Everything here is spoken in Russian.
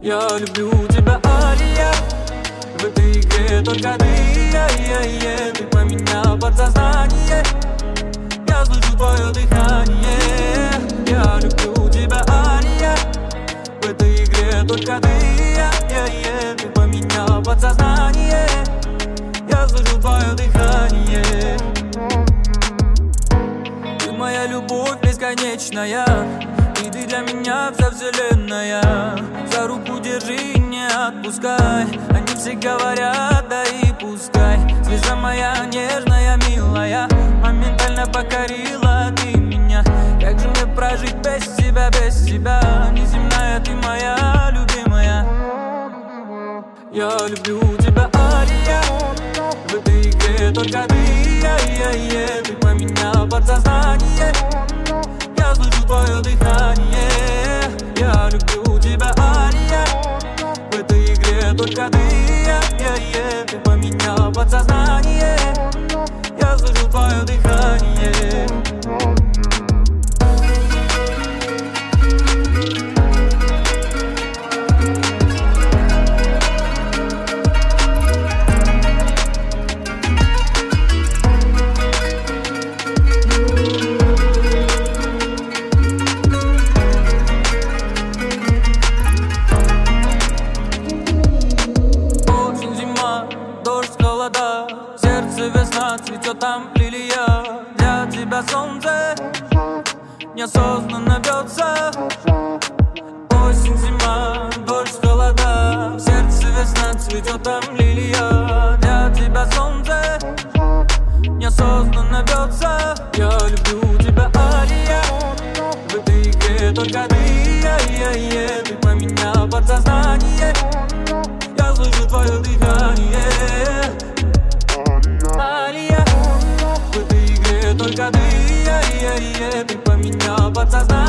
Я люблю тебя, Алия. В этой игре только ты, ты поменял подсознание. Я слышу твое дыхание. Я люблю тебя, Алия. В этой игре только ты, ты поменял подсознание. Я слышу твое дыхание. Ты моя любовь бесконечная, и ты для меня вся вселенная. За руку держи и не отпускай. Они все говорят, да и пускай. Звезда моя нежная, милая, моментально покорила ты меня. Как же мне прожить без тебя, без тебя? Неземная ты моя любимая. Я люблю тебя, Алия. В этой игре только ты, ты поменял подсознание. Я слышу твое дыхание. Я люблю тебя, Алия. В этой игре только ты, ты поменял подсознание. Я слышу твое дыхание. Сердце весна, цветет там лилия. Для тебя солнце неосознанно бьется. Осень, зима, дождь, холода. В сердце весна, цветет там лилия. Для тебя солнце неосознанно бьется. Я люблю тебя, Алия. В этой игре только ты, ты поменял подсознание. Я слышу твое дыхание. Алия, в этой игре только ты, ты поменял подсознание.